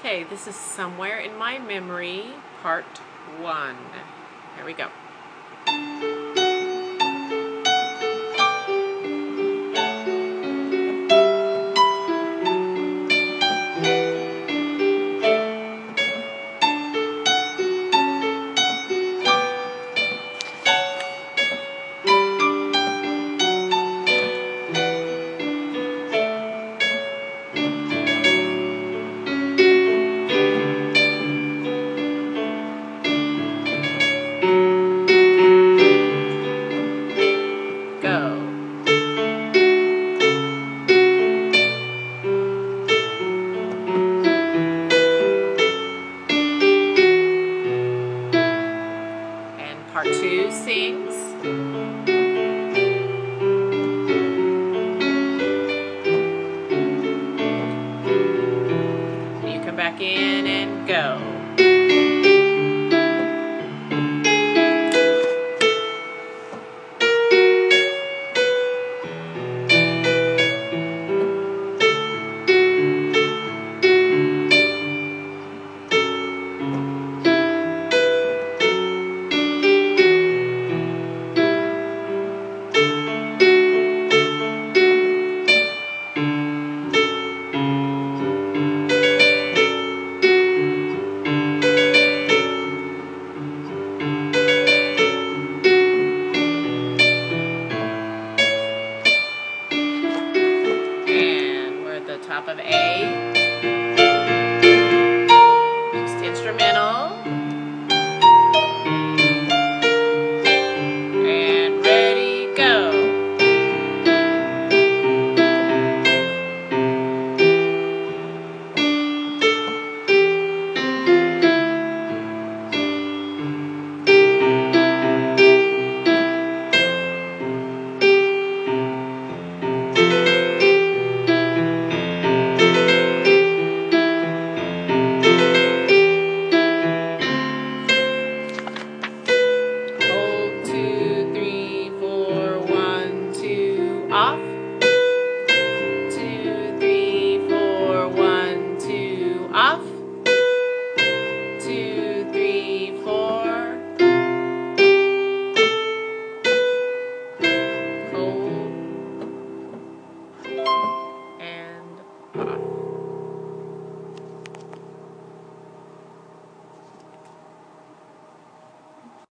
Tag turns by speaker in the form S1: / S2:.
S1: Okay, this is Somewhere in My Memory, Part 1. Here we go. Go. And Part 2 sings. You come back in and go. And we're at the top of A.